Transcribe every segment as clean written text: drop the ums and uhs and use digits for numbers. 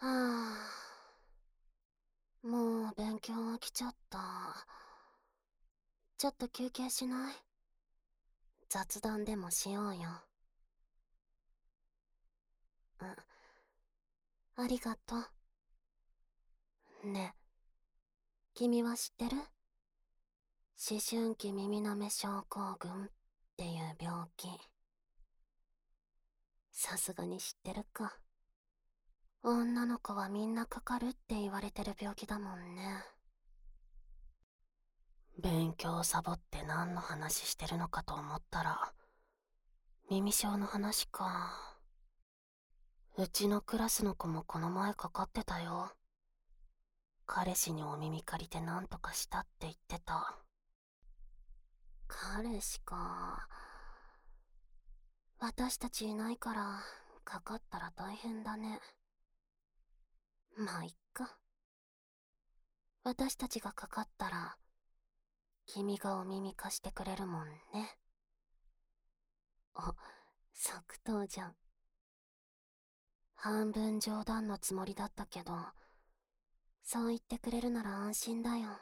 はあ、もう勉強飽きちゃった。ちょっと休憩しない？雑談でもしようよ。うん、ありがとう。ねえ、君は知ってる？思春期耳の目症候群っていう病気。さすがに知ってるか。女の子はみんなかかるって言われてる病気だもんね。勉強サボって何の話してるのかと思ったら、耳症の話か。うちのクラスの子もこの前かかってたよ。彼氏にお耳借りて何とかしたって言ってた。彼氏か。私たちいないからかかったら大変だね。まあいっか。私たちがかかったら君がお耳貸してくれるもんね。お、即答じゃん。半分冗談のつもりだったけど、そう言ってくれるなら安心だよ。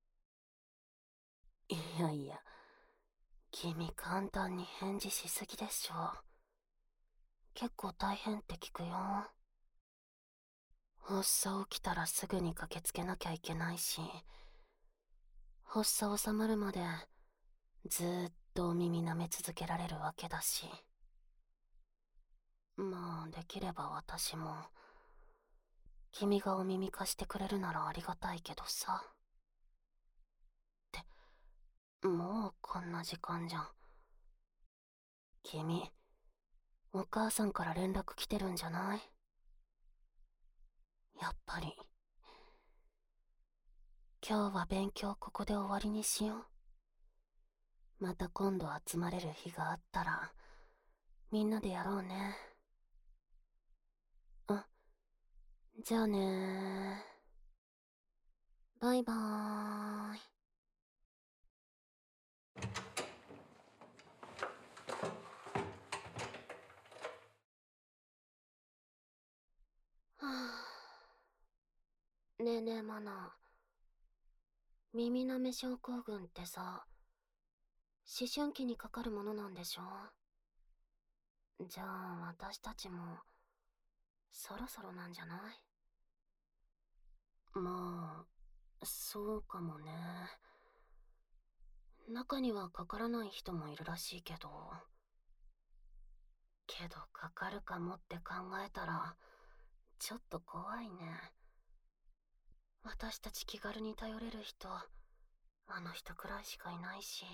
いやいや、君簡単に返事しすぎでしょ。結構大変って聞くよ。発作起きたらすぐに駆けつけなきゃいけないし、発作収まるまでずーっとお耳舐め続けられるわけだし。まあできれば私も君がお耳貸してくれるならありがたいけどさ。ってもうこんな時間じゃん。君、お母さんから連絡来てるんじゃない？やっぱり。今日は勉強ここで終わりにしよう。また今度集まれる日があったら、みんなでやろうね。うん。じゃあねー。バイバーイ。はぁ。ねえねえマナ。耳なめ症候群ってさ、思春期にかかるものなんでしょ？じゃあ私たちもそろそろなんじゃない？まあ、そうかもね。中にはかからない人もいるらしいけど。かかるかもって考えたら、ちょっと怖いね。私たち気軽に頼れる人、あの人くらいしかいないし。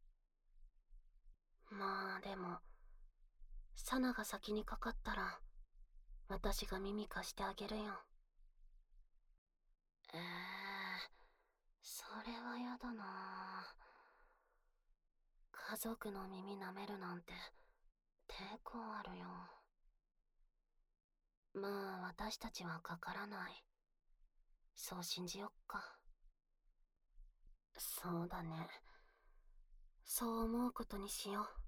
まあでも、サナが先にかかったら、私が耳貸してあげるよ。それはやだな。家族の耳舐めるなんて抵抗あるよ。まあ私たちはかからない。そう信じよっか。そうだね。そう思うことにしよう。